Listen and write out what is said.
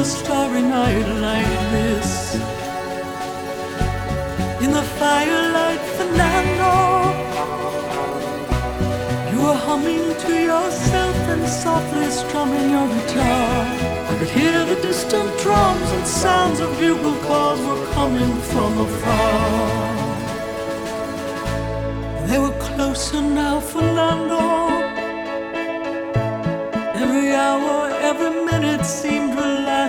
starry night like this. In the firelight, Fernando, you were humming to yourself and softly strumming your guitar. I could hear the distant drums and sounds of bugle calls were coming from afar. They were closer now, Fernando. Every hour, every minute seemed